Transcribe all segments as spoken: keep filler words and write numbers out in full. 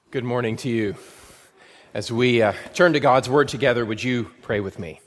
Good morning to you. As we uh, turn to God's Word together, would you pray with me?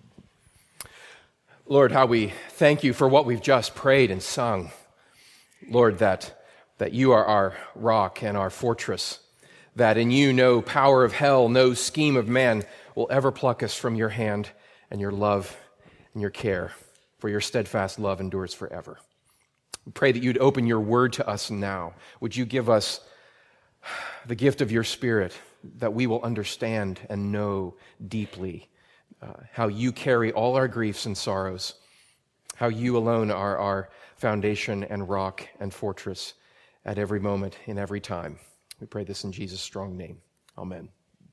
Lord, how we thank you for what we've just prayed and sung. Lord, that, that you are our rock and our fortress, that in you no power of hell, no scheme of man will ever pluck us from your hand and your love and your care, for your steadfast love endures forever. We pray that you'd open your Word to us now. Would you give us the gift of your Spirit, that we will understand and know deeply uh, how you carry all our griefs and sorrows, how you alone are our foundation and rock and fortress at every moment, in every time. We pray this in Jesus' strong name. Amen.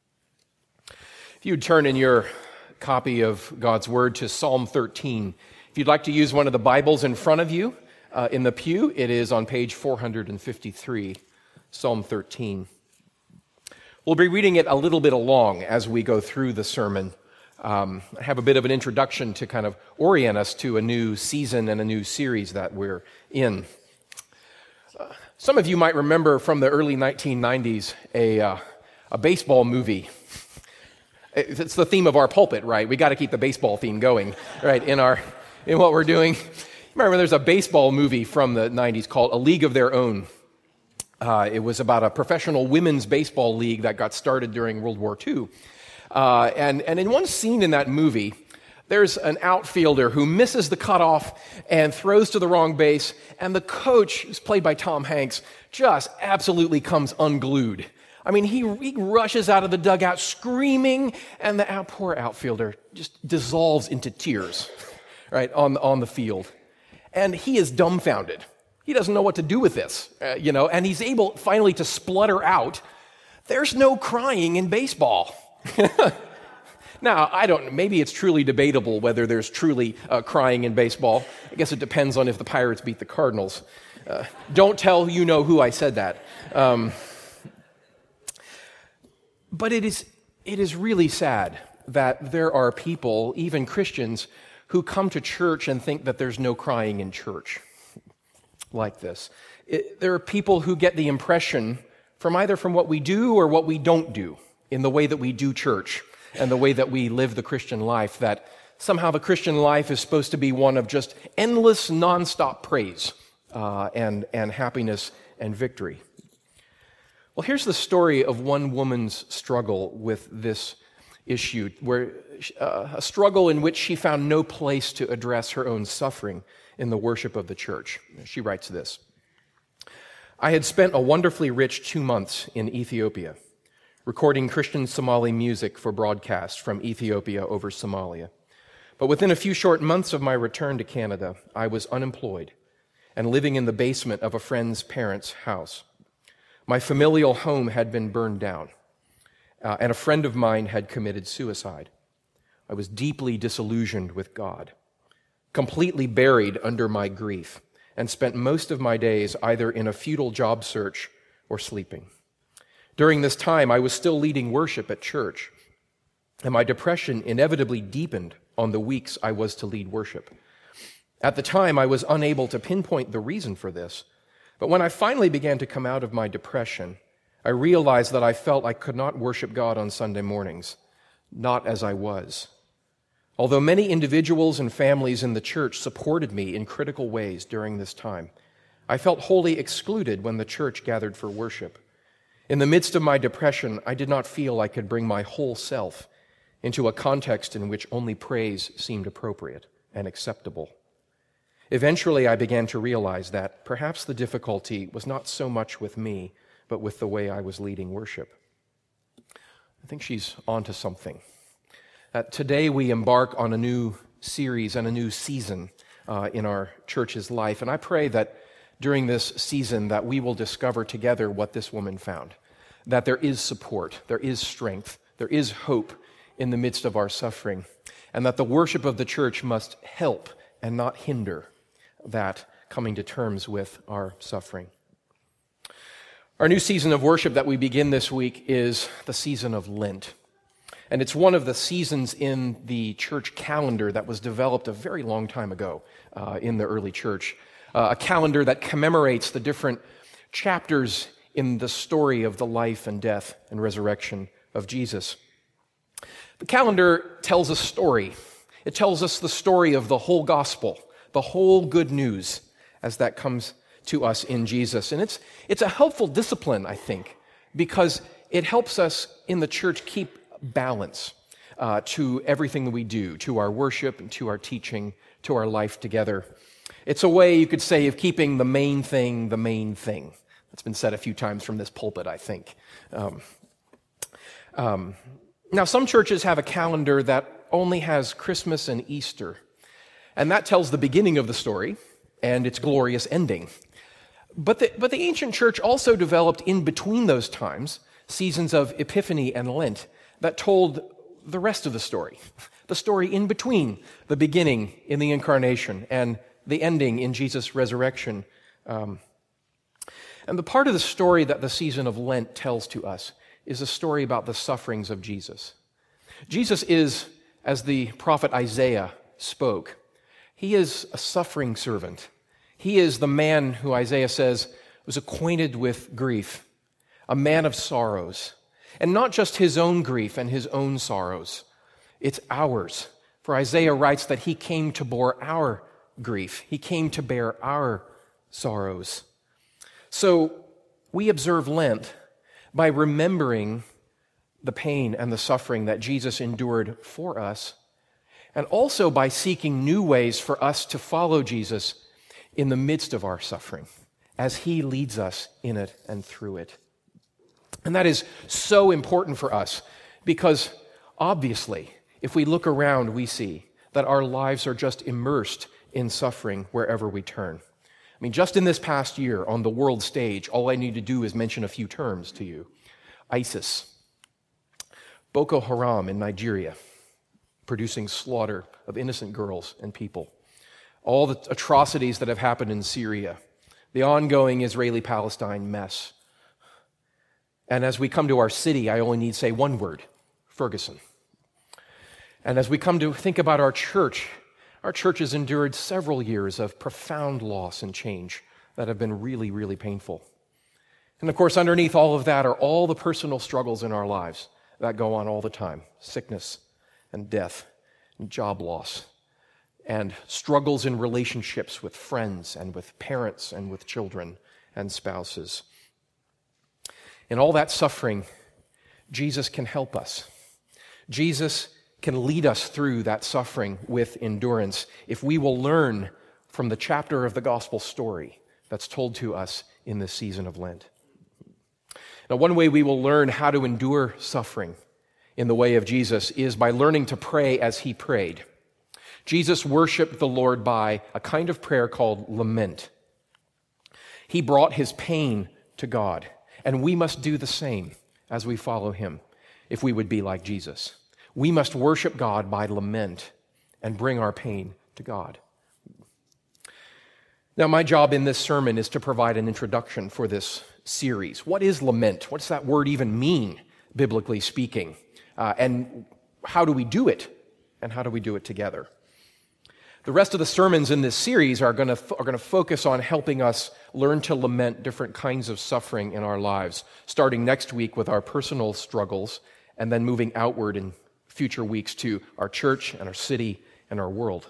If you'd turn in your copy of God's Word to Psalm thirteen, if you'd like to use one of the Bibles in front of you uh, in the pew, it is on page four hundred fifty-three. Psalm thirteen. We'll be reading it a little bit along as we go through the sermon. Um, I have a bit of an introduction to kind of orient us to a new season and a new series that we're in. Uh, some of you might remember from the early nineteen nineties a, uh, a baseball movie. It's the theme of our pulpit, right? We got to keep the baseball theme going, right, in our in what we're doing. Remember, there's a baseball movie from the nineties called A League of Their Own. Uh, it was about a professional women's baseball league that got started during World War Two. Uh, and, and in one scene in that movie, there's an outfielder who misses the cutoff and throws to the wrong base, and the coach, who's played by Tom Hanks, just absolutely comes unglued. I mean, he, he rushes out of the dugout screaming, and the out, poor outfielder just dissolves into tears, right, on, on the field. And he is dumbfounded. He doesn't know what to do with this, uh, you know, and he's able finally to splutter out, "There's no crying in baseball." Now, I don't, maybe it's truly debatable whether there's truly uh, crying in baseball. I guess it depends on if the Pirates beat the Cardinals. Uh, don't tell you know who I said that. Um, but it is, it is really sad that there are people, even Christians, who come to church and think that there's no crying in church. Like this. It, there are people who get the impression from either from what we do or what we don't do in the way that we do church and the way that we live the Christian life, that somehow the Christian life is supposed to be one of just endless, nonstop praise uh, and, and happiness and victory. Well, here's the story of one woman's struggle with this issue, where uh, a struggle in which she found no place to address her own suffering in the worship of the church. She writes this: "I had spent a wonderfully rich two months in Ethiopia, recording Christian Somali music for broadcast from Ethiopia over Somalia. But within a few short months of my return to Canada, I was unemployed and living in the basement of a friend's parents' house. My familial home had been burned down, uh, and a friend of mine had committed suicide. I was deeply disillusioned with God, completely buried under my grief, and spent most of my days either in a futile job search or sleeping. During this time, I was still leading worship at church, and my depression inevitably deepened on the weeks I was to lead worship. At the time, I was unable to pinpoint the reason for this, but when I finally began to come out of my depression, I realized that I felt I could not worship God on Sunday mornings, not as I was. Although many individuals and families in the church supported me in critical ways during this time, I felt wholly excluded when the church gathered for worship. In the midst of my depression, I did not feel I could bring my whole self into a context in which only praise seemed appropriate and acceptable. Eventually, I began to realize that perhaps the difficulty was not so much with me, but with the way I was leading worship." I think she's onto something. Uh, today we embark on a new series and a new season uh, in our church's life, and I pray that during this season that we will discover together what this woman found, that there is support, there is strength, there is hope in the midst of our suffering, and that the worship of the church must help and not hinder that coming to terms with our suffering. Our new season of worship that we begin this week is the season of Lent. And it's one of the seasons in the church calendar that was developed a very long time ago uh, in the early church. Uh, a calendar that commemorates the different chapters in the story of the life and death and resurrection of Jesus. The calendar tells a story. It tells us the story of the whole gospel, the whole good news as that comes to us in Jesus. And it's, it's a helpful discipline, I think, because it helps us in the church keep balance uh, to everything that we do, to our worship and to our teaching, to our life together. It's a way, you could say, of keeping the main thing the main thing. That's been said a few times from this pulpit, I think. Um, um, now, some churches have a calendar that only has Christmas and Easter, and that tells the beginning of the story and its glorious ending. But the, but the ancient church also developed in between those times seasons of Epiphany and Lent that told the rest of the story, the story in between the beginning in the incarnation and the ending in Jesus' resurrection. Um, and the part of the story that the season of Lent tells to us is a story about the sufferings of Jesus. Jesus is, as the prophet Isaiah spoke, he is a suffering servant. He is the man who Isaiah says was acquainted with grief, a man of sorrows, and not just his own grief and his own sorrows. It's ours. For Isaiah writes that he came to bear our grief. He came to bear our sorrows. So we observe Lent by remembering the pain and the suffering that Jesus endured for us, and also by seeking new ways for us to follow Jesus in the midst of our suffering, as he leads us in it and through it. And that is so important for us, because obviously, if we look around, we see that our lives are just immersed in suffering wherever we turn. I mean, just in this past year on the world stage, all I need to do is mention a few terms to you. ISIS, Boko Haram in Nigeria, producing slaughter of innocent girls and people. All the atrocities that have happened in Syria, the ongoing Israeli-Palestine mess. And as we come to our city, I only need to say one word, Ferguson. And as we come to think about our church, our church has endured several years of profound loss and change that have been really, really painful. And of course, underneath all of that are all the personal struggles in our lives that go on all the time. Sickness and death and job loss and struggles in relationships with friends and with parents and with children and spouses. In all that suffering, Jesus can help us. Jesus can lead us through that suffering with endurance if we will learn from the chapter of the gospel story that's told to us in this season of Lent. Now, one way we will learn how to endure suffering in the way of Jesus is by learning to pray as he prayed. Jesus worshiped the Lord by a kind of prayer called lament. He brought his pain to God, and we must do the same as we follow him if we would be like Jesus. We must worship God by lament and bring our pain to God. Now, my job in this sermon is to provide an introduction for this series. What is lament? What does that word even mean, biblically speaking? Uh, and how do we do it? And how do we do it together? The rest of the sermons in this series are going to are going to focus on helping us learn to lament different kinds of suffering in our lives, starting next week with our personal struggles, and then moving outward in future weeks to our church and our city and our world.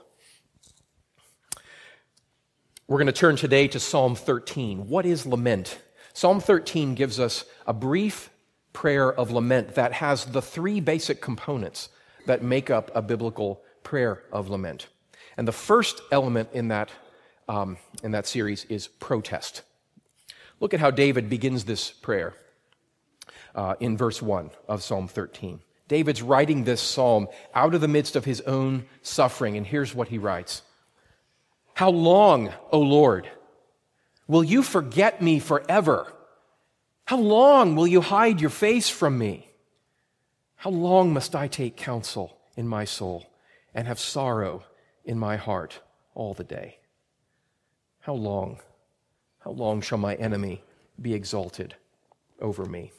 We're going to turn today to Psalm thirteen. What is lament? Psalm thirteen gives us a brief prayer of lament that has the three basic components that make up a biblical prayer of lament. And the first element in that, um, in that series is protest. Look at how David begins this prayer uh, in verse one of Psalm thirteen. David's writing this psalm out of the midst of his own suffering, and here's what he writes. How long, O Lord, will you forget me forever? How long will you hide your face from me? How long must I take counsel in my soul and have sorrow in my heart all the day? How long, how long shall my enemy be exalted over me?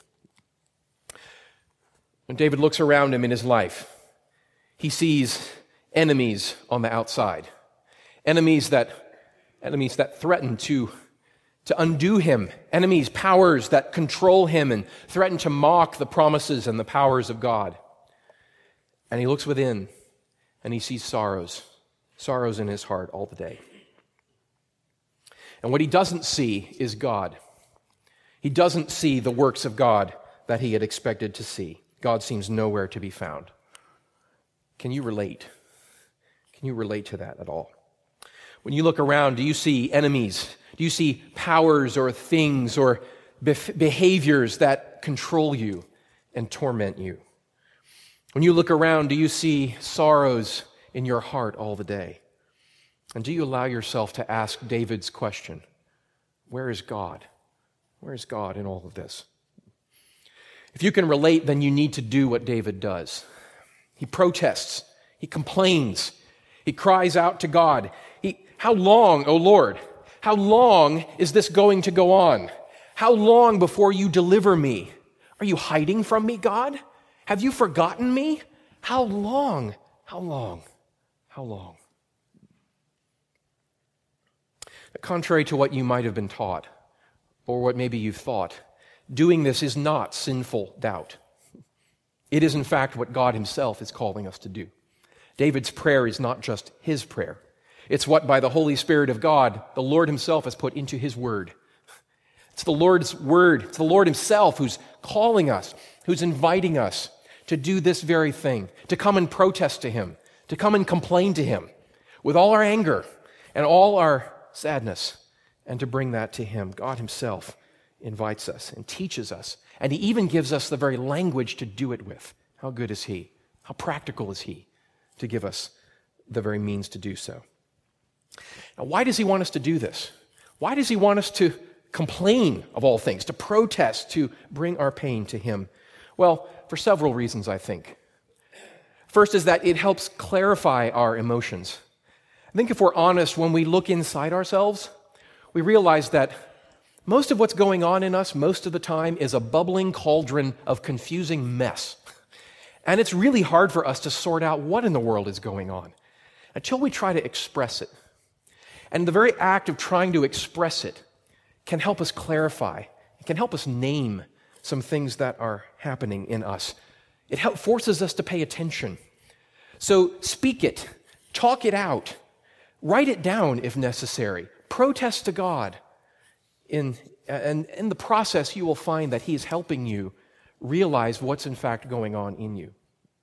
When David looks around him in his life, he sees enemies on the outside, enemies that, enemies that threaten to to undo him, enemies, powers that control him and threaten to mock the promises and the powers of God. And he looks within and he sees sorrows, sorrows in his heart all the day. And what he doesn't see is God. He doesn't see the works of God that he had expected to see. God seems nowhere to be found. Can you relate? Can you relate to that at all? When you look around, do you see enemies? Do you see powers or things or bef- behaviors that control you and torment you? When you look around, do you see sorrows in your heart all the day? And do you allow yourself to ask David's question, where is God? Where is God in all of this? If you can relate, then you need to do what David does. He protests. He complains. He cries out to God. He, how long, O Lord? How long is this going to go on? How long before you deliver me? Are you hiding from me, God? Have you forgotten me? How long? How long? How long? Contrary to what you might have been taught, or what maybe you've thought, doing this is not sinful doubt. It is, in fact, what God himself is calling us to do. David's prayer is not just his prayer. It's what, by the Holy Spirit of God, the Lord himself has put into his word. It's the Lord's word. It's the Lord himself who's calling us, who's inviting us to do this very thing, to come and protest to him, to come and complain to him with all our anger and all our sadness, and to bring that to him. God himself invites us and teaches us, and he even gives us the very language to do it with. How good is he? How practical is he to give us the very means to do so? Now, why does he want us to do this? Why does he want us to complain of all things, to protest, to bring our pain to him? Well, for several reasons, I think. First is that it helps clarify our emotions. I think if we're honest, when we look inside ourselves, we realize that most of what's going on in us most of the time is a bubbling cauldron of confusing mess. And it's really hard for us to sort out what in the world is going on until we try to express it. And the very act of trying to express it can help us clarify. It can help us name some things that are happening in us. It help, forces us to pay attention. So speak it, talk it out, write it down if necessary, protest to God. In, and in the process, you will find that he is helping you realize what's in fact going on in you.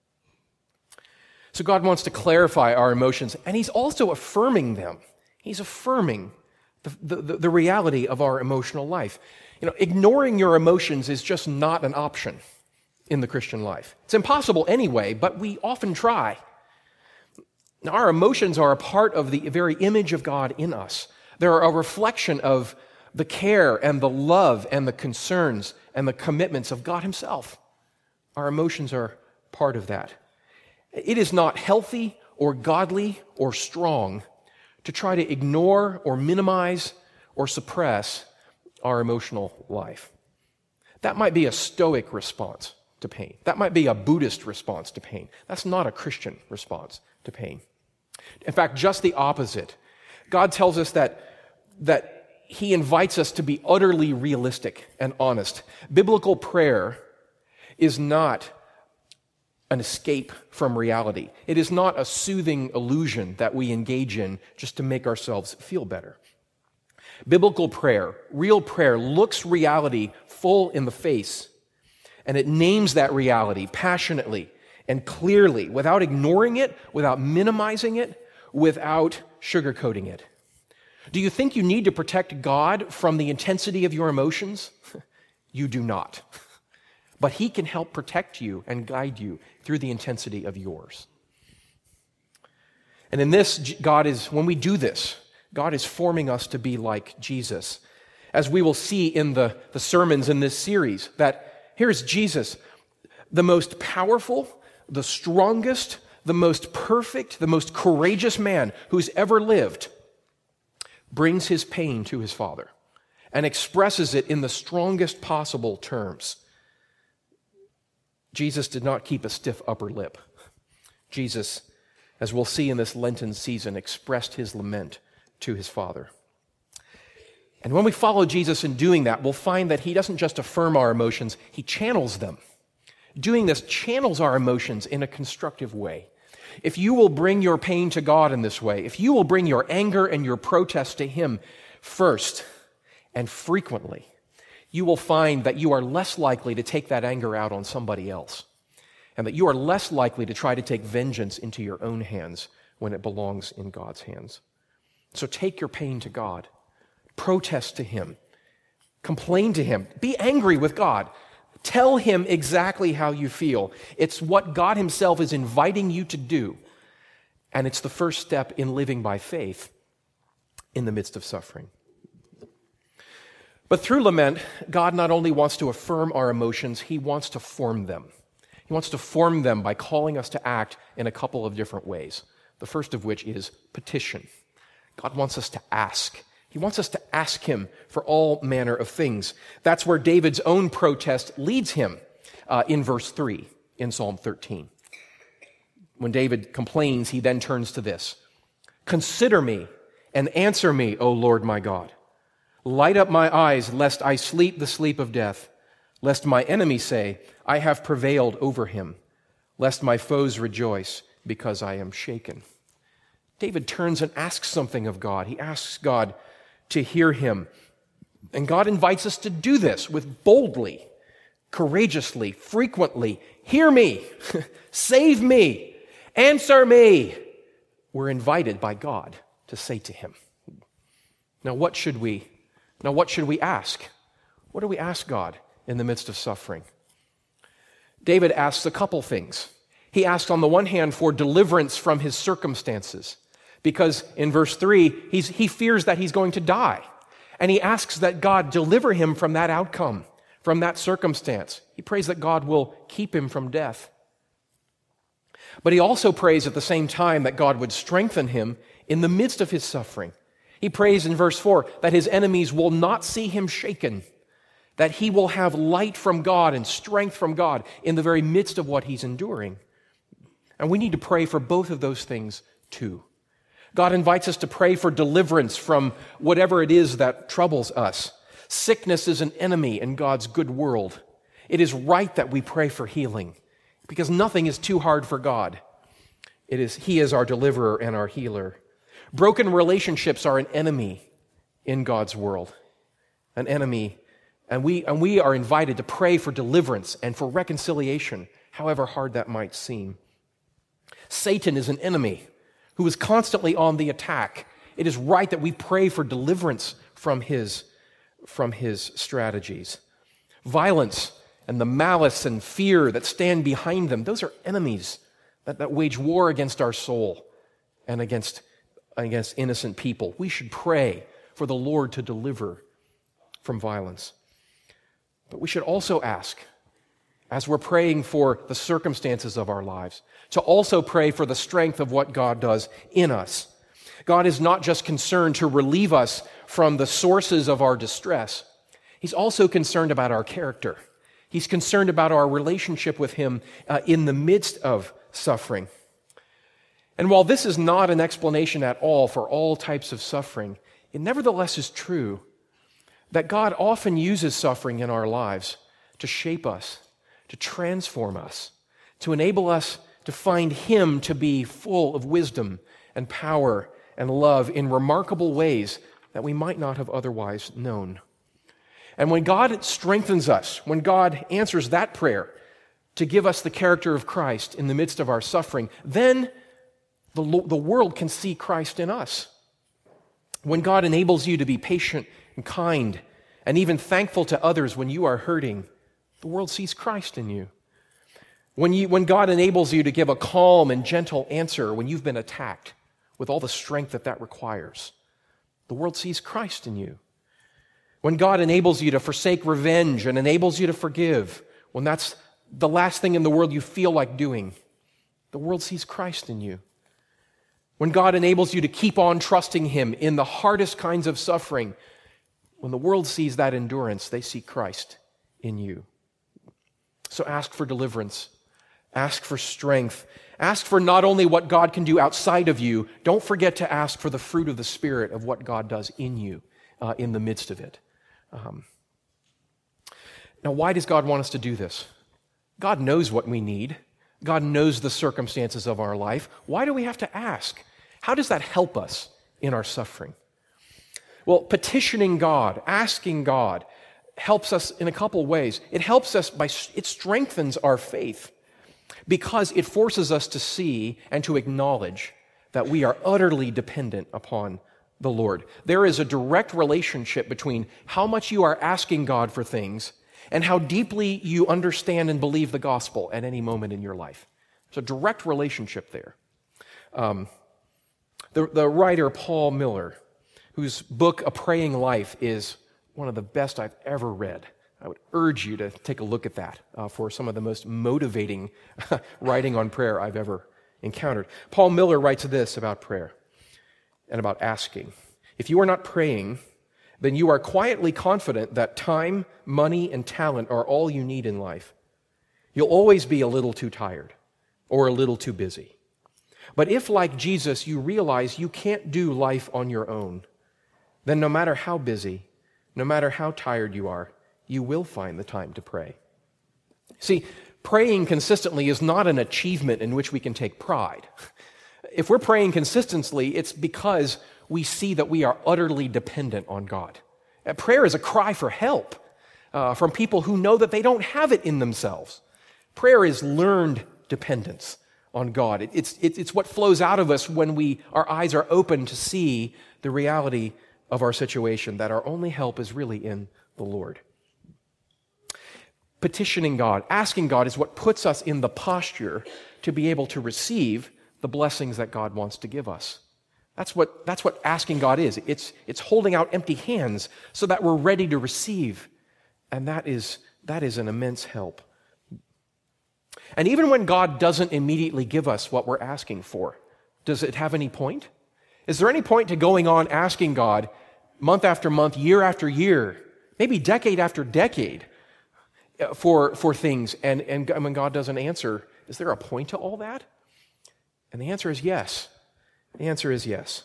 So God wants to clarify our emotions, and he's also affirming them. He's affirming the, the, the reality of our emotional life. You know, ignoring your emotions is just not an option in the Christian life. It's impossible anyway, but we often try. Now, our emotions are a part of the very image of God in us. They're a reflection of the care and the love and the concerns and the commitments of God himself. Our emotions are part of that. It is not healthy or godly or strong to try to ignore or minimize or suppress our emotional life. That might be a Stoic response to pain. That might be a Buddhist response to pain. That's not a Christian response to pain. In fact, just the opposite. God tells us that, that he invites us to be utterly realistic and honest. Biblical prayer is not an escape from reality. It is not a soothing illusion that we engage in just to make ourselves feel better. Biblical prayer, real prayer, looks reality full in the face, and it names that reality passionately and clearly, without ignoring it, without minimizing it, without sugarcoating it. Do you think you need to protect God from the intensity of your emotions? You do not. But he can help protect you and guide you through the intensity of yours. And in this, God is, when we do this, God is forming us to be like Jesus. As we will see in the, the sermons in this series, that here's Jesus, the most powerful, the strongest, the most perfect, the most courageous man who's ever lived, brings his pain to his Father and expresses it in the strongest possible terms. Jesus did not keep a stiff upper lip. Jesus, as we'll see in this Lenten season, expressed his lament to his Father. And when we follow Jesus in doing that, we'll find that he doesn't just affirm our emotions, he channels them. Doing this channels our emotions in a constructive way. If you will bring your pain to God in this way, if you will bring your anger and your protest to him first and frequently, you will find that you are less likely to take that anger out on somebody else, and that you are less likely to try to take vengeance into your own hands when it belongs in God's hands. So take your pain to God. Protest to him. Complain to him. Be angry with God. Tell him exactly how you feel. It's what God himself is inviting you to do, and it's the first step in living by faith in the midst of suffering. But through lament, God not only wants to affirm our emotions, he wants to form them. He wants to form them by calling us to act in a couple of different ways. The first of which is petition. God wants us to ask. He wants us to ask him for all manner of things. That's where David's own protest leads him uh, in verse three in Psalm thirteen. When David complains, he then turns to this. Consider me and answer me, O Lord my God. Light up my eyes, lest I sleep the sleep of death, lest my enemies say, I have prevailed over him, lest my foes rejoice because I am shaken. David turns and asks something of God. He asks God to hear him. And God invites us to do this with boldly, courageously, frequently. Hear me, save me, answer me. We're invited by God to say to him. Now what should we, now what should we ask? What do we ask God in the midst of suffering? David asks a couple things. He asks on the one hand for deliverance from his circumstances, because in verse three, he's, he fears that he's going to die. And he asks that God deliver him from that outcome, from that circumstance. He prays that God will keep him from death. But he also prays at the same time that God would strengthen him in the midst of his suffering. He prays in verse four that his enemies will not see him shaken, that he will have light from God and strength from God in the very midst of what he's enduring. And we need to pray for both of those things too. God invites us to pray for deliverance from whatever it is that troubles us. Sickness is an enemy in God's good world. It is right that we pray for healing, because nothing is too hard for God. It is, he is our deliverer and our healer. Broken relationships are an enemy in God's world, an enemy, and we, and we are invited to pray for deliverance and for reconciliation, however hard that might seem. Satan is an enemy who is constantly on the attack. It is right that we pray for deliverance from his, from his strategies. Violence and the malice and fear that stand behind them, those are enemies that, that wage war against our soul and against, against innocent people. We should pray for the Lord to deliver from violence. But we should also ask, as we're praying for the circumstances of our lives, to also pray for the strength of what God does in us. God is not just concerned to relieve us from the sources of our distress. He's also concerned about our character. He's concerned about our relationship with him uh, in the midst of suffering. And while this is not an explanation at all for all types of suffering, it nevertheless is true that God often uses suffering in our lives to shape us, to transform us, to enable us to find him to be full of wisdom and power and love in remarkable ways that we might not have otherwise known. And when God strengthens us, when God answers that prayer to give us the character of Christ in the midst of our suffering, then the, the world can see Christ in us. When God enables you to be patient and kind and even thankful to others when you are hurting, the world sees Christ in you. When, you. when God enables you to give a calm and gentle answer when you've been attacked with all the strength that that requires, the world sees Christ in you. When God enables you to forsake revenge and enables you to forgive, when that's the last thing in the world you feel like doing, the world sees Christ in you. When God enables you to keep on trusting him in the hardest kinds of suffering, when the world sees that endurance, they see Christ in you. So ask for deliverance. Ask for strength. Ask for not only what God can do outside of you, don't forget to ask for the fruit of the Spirit of what God does in you uh, in the midst of it. Um, now, why does God want us to do this? God knows what we need. God knows the circumstances of our life. Why do we have to ask? How does that help us in our suffering? Well, petitioning God, asking God, helps us in a couple ways. It helps us by, it strengthens our faith because it forces us to see and to acknowledge that we are utterly dependent upon the Lord. There is a direct relationship between how much you are asking God for things and how deeply you understand and believe the gospel at any moment in your life. There's a direct relationship there. Um, the, the writer Paul Miller, whose book, A Praying Life, is one of the best I've ever read. I would urge you to take a look at that uh, for some of the most motivating writing on prayer I've ever encountered. Paul Miller writes this about prayer and about asking. If you are not praying, then you are quietly confident that time, money, and talent are all you need in life. You'll always be a little too tired or a little too busy. But if, like Jesus, you realize you can't do life on your own, then no matter how busy, no matter how tired you are, you will find the time to pray. See, praying consistently is not an achievement in which we can take pride. If we're praying consistently, it's because we see that we are utterly dependent on God. And prayer is a cry for help uh, from people who know that they don't have it in themselves. Prayer is learned dependence on God. It, it's, it, it's what flows out of us when we our eyes are open to see the reality of our situation, that our only help is really in the Lord. Petitioning God, asking God, is what puts us in the posture to be able to receive the blessings that God wants to give us. That's what, that's what asking God is. It's, it's holding out empty hands so that we're ready to receive. And that is, that is an immense help. And even when God doesn't immediately give us what we're asking for, does it have any point? Is there any point to going on asking God month after month, year after year, maybe decade after decade, for, for things, and, and when God doesn't answer, is there a point to all that? And the answer is yes. The answer is yes.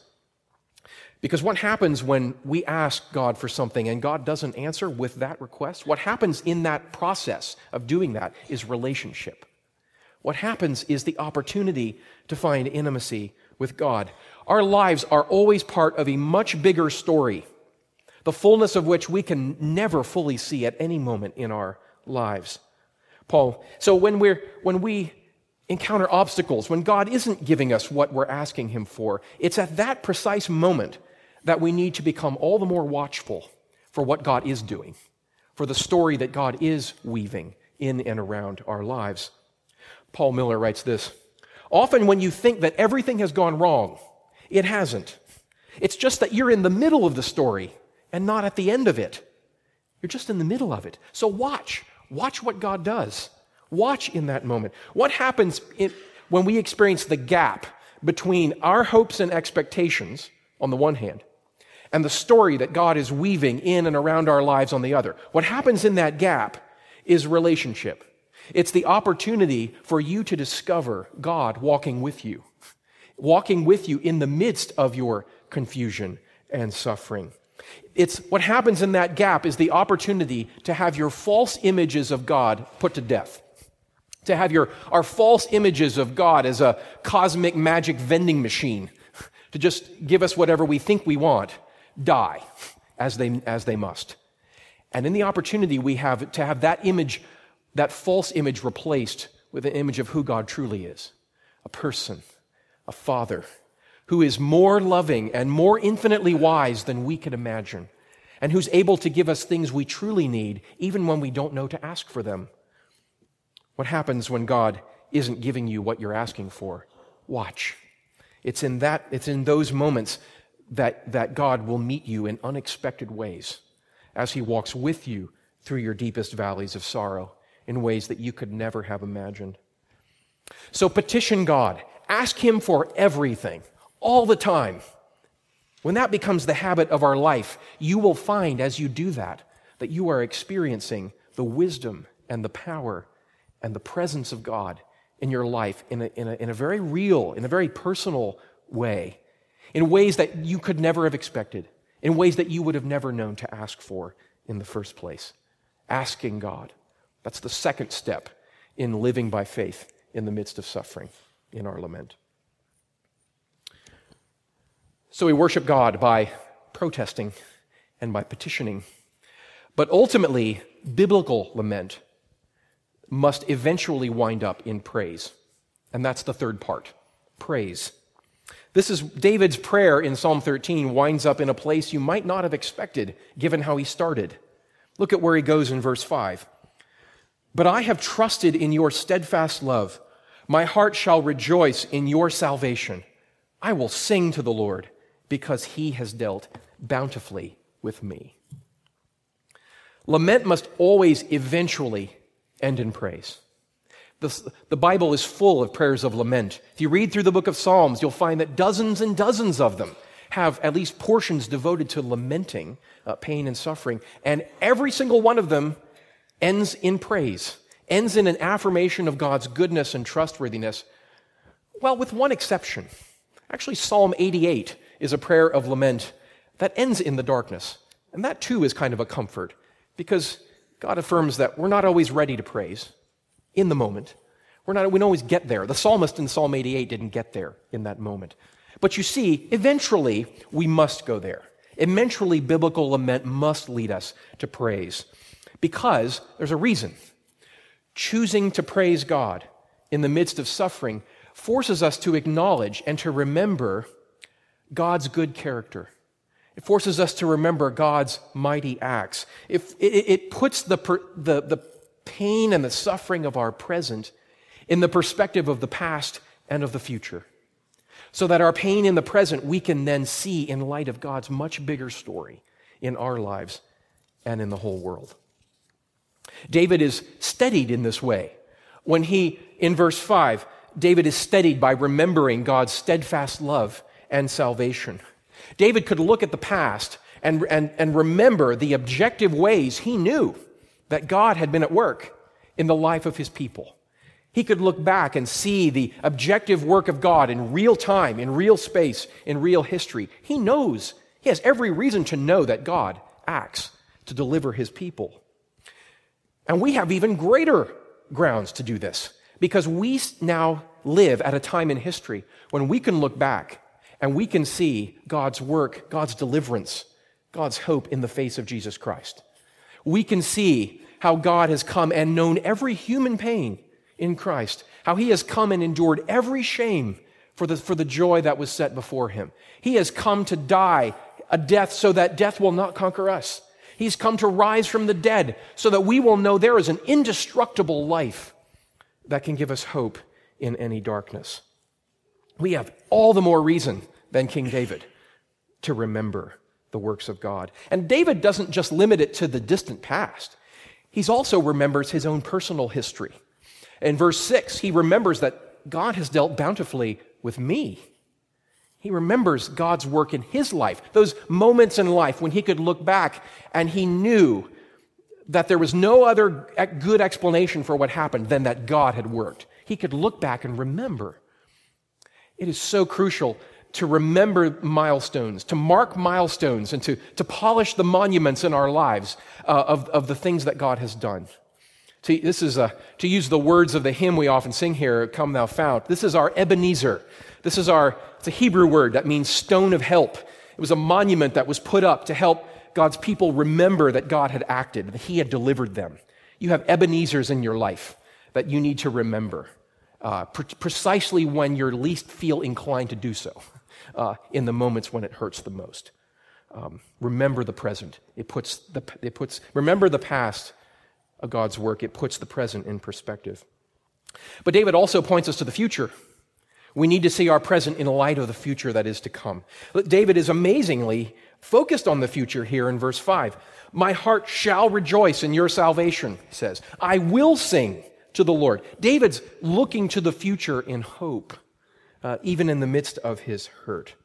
Because what happens when we ask God for something and God doesn't answer with that request? What happens in that process of doing that is relationship. What happens is the opportunity to find intimacy with God. Our lives are always part of a much bigger story, the fullness of which we can never fully see at any moment in our lives. Paul, so when we're when we encounter obstacles, when God isn't giving us what we're asking him for, it's at that precise moment that we need to become all the more watchful for what God is doing, for the story that God is weaving in and around our lives. Paul Miller writes this: often when you think that everything has gone wrong, it hasn't. It's just that you're in the middle of the story and not at the end of it. You're just in the middle of it. So watch. Watch what God does. Watch in that moment. What happens in, when we experience the gap between our hopes and expectations on the one hand and the story that God is weaving in and around our lives on the other? What happens in that gap is relationship. It's the opportunity for you to discover God walking with you, walking with you in the midst of your confusion and suffering. It's what happens in that gap is the opportunity to have your false images of God put to death, to have your our false images of God as a cosmic magic vending machine, to just give us whatever we think we want, die as they as they must. And in the opportunity we have to have that image, that false image, replaced with an image of who God truly is, a person, a father, who is more loving and more infinitely wise than we can imagine, and who's able to give us things we truly need, even when we don't know to ask for them. What happens when God isn't giving you what you're asking for? Watch. It's in that, it's in those moments that, that God will meet you in unexpected ways as he walks with you through your deepest valleys of sorrow in ways that you could never have imagined. So petition God. Ask him for everything, all the time. When that becomes the habit of our life, you will find as you do that, that you are experiencing the wisdom and the power and the presence of God in your life in a, in a, in a very real, in a very personal way, in ways that you could never have expected, in ways that you would have never known to ask for in the first place. Asking God. That's the second step in living by faith in the midst of suffering in our lament. So we worship God by protesting and by petitioning. But ultimately, biblical lament must eventually wind up in praise. And that's the third part, praise. This is David's prayer in Psalm thirteen winds up in a place you might not have expected, given how he started. Look at where he goes in verse five. But I have trusted in your steadfast love. My heart shall rejoice in your salvation. I will sing to the Lord because he has dealt bountifully with me. Lament must always eventually end in praise. The, the Bible is full of prayers of lament. If you read through the book of Psalms, you'll find that dozens and dozens of them have at least portions devoted to lamenting uh, pain and suffering. And every single one of them ends in praise, ends in an affirmation of God's goodness and trustworthiness. Well, with one exception. Actually, Psalm eighty-eight is a prayer of lament that ends in the darkness. And that too is kind of a comfort, because God affirms that we're not always ready to praise in the moment. We're not, we don't always get there. The psalmist in Psalm eighty-eight didn't get there in that moment. But you see, eventually we must go there. Eventually, biblical lament must lead us to praise, because there's a reason. Choosing to praise God in the midst of suffering forces us to acknowledge and to remember God's good character. It forces us to remember God's mighty acts. It, it, it puts the, the, the pain and the suffering of our present in the perspective of the past and of the future, so that our pain in the present we can then see in light of God's much bigger story in our lives and in the whole world. David is steadied in this way. When he, in verse five, David is steadied by remembering God's steadfast love and salvation. David could look at the past and, and, and remember the objective ways he knew that God had been at work in the life of his people. He could look back and see the objective work of God in real time, in real space, in real history. He knows, he has every reason to know that God acts to deliver his people. And we have even greater grounds to do this, because we now live at a time in history when we can look back and we can see God's work, God's deliverance, God's hope in the face of Jesus Christ. We can see how God has come and known every human pain in Christ, how he has come and endured every shame for the, for the joy that was set before him. He has come to die a death so that death will not conquer us. He's come to rise from the dead so that we will know there is an indestructible life that can give us hope in any darkness. We have all the more reason than King David to remember the works of God. And David doesn't just limit it to the distant past. He also remembers his own personal history. In verse six, he remembers that God has dealt bountifully with me. He remembers God's work in his life, those moments in life when he could look back and he knew that there was no other good explanation for what happened than that God had worked. He could look back and remember. It is so crucial to remember milestones, to mark milestones, and to, to polish the monuments in our lives uh, of, of the things that God has done. To, this is a, to use the words of the hymn we often sing here, Come Thou Fount, this is our Ebenezer. This is our, it's a Hebrew word that means stone of help. It was a monument that was put up to help God's people remember that God had acted, that he had delivered them. You have Ebenezers in your life that you need to remember, uh, pre- precisely when you least feel inclined to do so, uh, in the moments when it hurts the most. Um, remember the present. It puts the, it puts, remember the past of God's work. It puts the present in perspective. But David also points us to the future. We need to see our present in light of the future that is to come. David is amazingly focused on the future here in verse five. My heart shall rejoice in your salvation, he says. I will sing to the Lord. David's looking to the future in hope, uh, even in the midst of his hurt.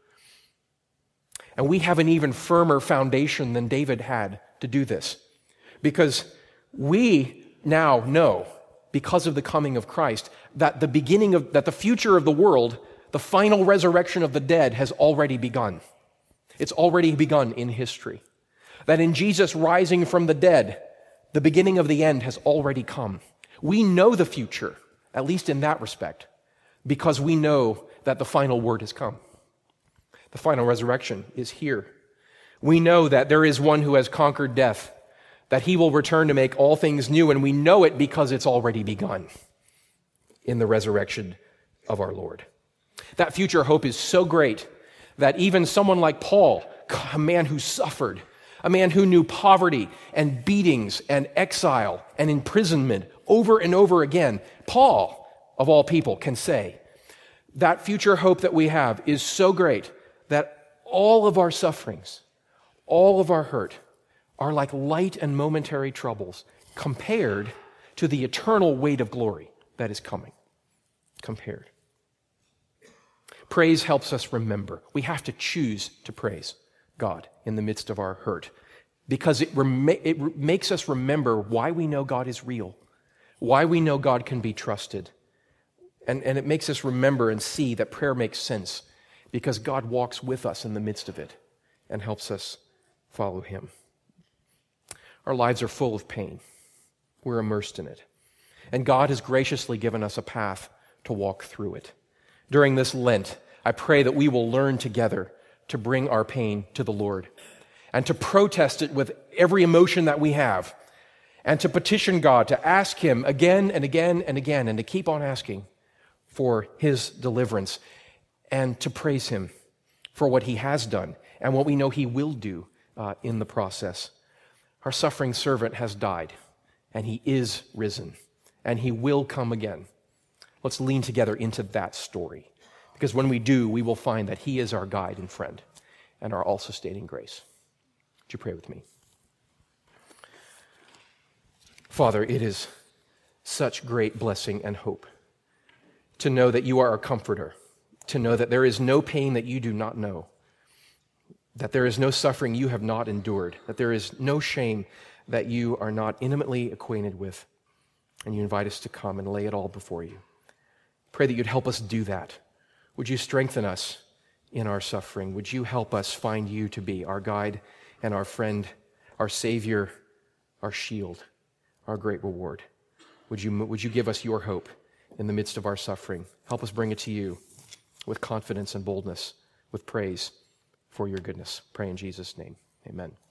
And we have an even firmer foundation than David had to do this, because we now know, because of the coming of Christ, that the beginning of, that the future of the world, the final resurrection of the dead has already begun. It's already begun in history. That in Jesus rising from the dead, the beginning of the end has already come. We know the future, at least in that respect, because we know that the final word has come. The final resurrection is here. We know that there is one who has conquered death, that he will return to make all things new, and we know it because it's already begun in the resurrection of our Lord. That future hope is so great that even someone like Paul, a man who suffered, a man who knew poverty and beatings and exile and imprisonment over and over again, Paul, of all people, can say, that future hope that we have is so great that all of our sufferings, all of our hurt, are like light and momentary troubles compared to the eternal weight of glory that is coming. Compared. Praise helps us remember. We have to choose to praise God in the midst of our hurt because it, rem- it re- makes us remember why we know God is real, why we know God can be trusted. And, and it makes us remember and see that prayer makes sense because God walks with us in the midst of it and helps us follow him. Our lives are full of pain. We're immersed in it. And God has graciously given us a path to walk through it. During this Lent, I pray that we will learn together to bring our pain to the Lord and to protest it with every emotion that we have and to petition God, to ask him again and again and again and to keep on asking for his deliverance and to praise him for what he has done and what we know he will do uh, in the process. Our suffering servant has died, and he is risen, and he will come again. Let's lean together into that story, because when we do, we will find that he is our guide and friend and our all-sustaining grace. Would you pray with me? Father, it is such great blessing and hope to know that you are our comforter, to know that there is no pain that you do not know, that there is no suffering you have not endured, that there is no shame that you are not intimately acquainted with, and you invite us to come and lay it all before you. Pray that you'd help us do that. Would you strengthen us in our suffering? Would you help us find you to be our guide and our friend, our Savior, our shield, our great reward? Would you, would you give us your hope in the midst of our suffering? Help us bring it to you with confidence and boldness, with praise for your goodness. Pray in Jesus' name. Amen.